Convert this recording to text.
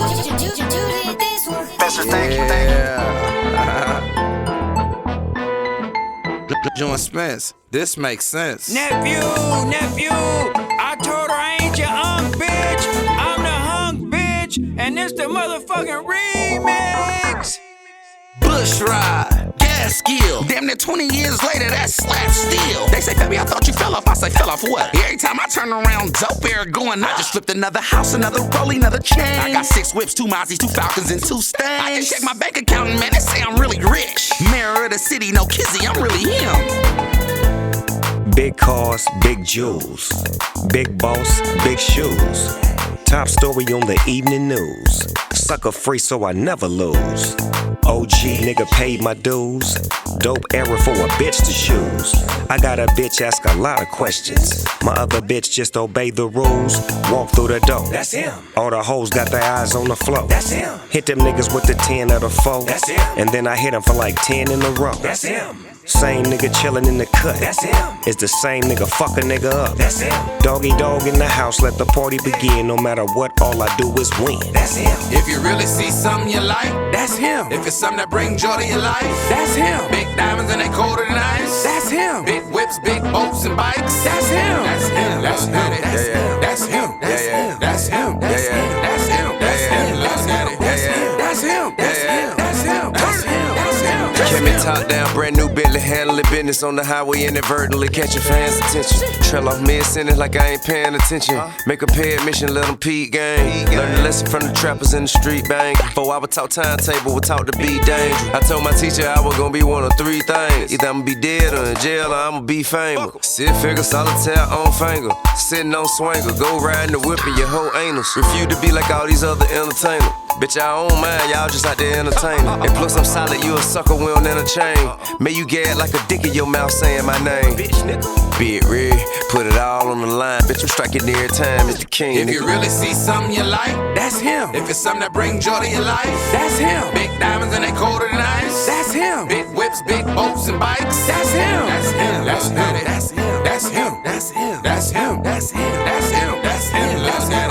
Special thank you. John Spence, this makes sense. Nephew, I told her I ain't your bitch. I'm the hunk bitch, and this the motherfucking remix. Bush ride, gas skill. Damn near 20 years later, that's slap steel. They say, baby, I thought you fell off. I say, fell off what? Every time I turn around, dope air going. I just flipped another house, another rollie, another chain. I got 6 whips, 2 Mazzies, 2 Falcons, and 2 Stangs. I can check my bank account, and man, they say I'm really rich. Mayor of the city, no kizzy, I'm really him. Big cars, big jewels. Big boss, big shoes. Top story on the evening news. Sucker free so I never lose. OG nigga paid my dues. Dope era for a bitch to choose. I got a bitch ask a lot of questions. My other bitch just obey the rules. Walk through the door. That's him. All the hoes got their eyes on the floor. That's him. Hit them niggas with the 10 of the 4. That's him. And then I hit them for like 10 in a row. That's him. Same nigga chillin' in the cut. That's him. It's the same nigga fuck a nigga up. That's him. Doggy dog in the house, let the party begin. No matter what, all I do is win. That's him. If you really see something you like, That's him. if it's something that brings joy to your life, That's him. big diamonds and they colder than ice. That's him. Big whips, big boats and bikes. That's him. That's him. That's him. That's him. That's him. That's him. That's him. That's him. That's him. That's him. Let's get it. That's him. That's him. That's him. That's him. That's him. Came in top down, brand new Bentley, handling business on the highway, inadvertently catching fans' attention. Trail off mid-sentence like I ain't paying attention. Make a pay admission, let them peep game. Learn a lesson from the trappers in the street bang. Before I would talk timetable, would talk to be dangerous. I told my teacher I was gonna be one of 3 things. Either I'ma be dead or in jail or I'ma be famous. Sit figure, solitaire on finger. Sitting on swanger, go riding the whip in your whole anus. Refuse to be like all these other entertainers. Bitch, I don't mind, y'all just out there entertaining. And plus I'm solid, you a sucker, we don't entertain. May you gag like a dick in your mouth saying my name. Bitch, nigga. Be it real, put it all on the line. Bitch, I'm striking every time, it's the king. If you really see something you like, That's him. if it's something that brings joy to your life, That's him. big diamonds and they colder than ice. That's him. Big whips, big boats and bikes. That's him. That's him. That's him. That's him. That's him. That's him. That's him. That's him. That's him. Let's get it.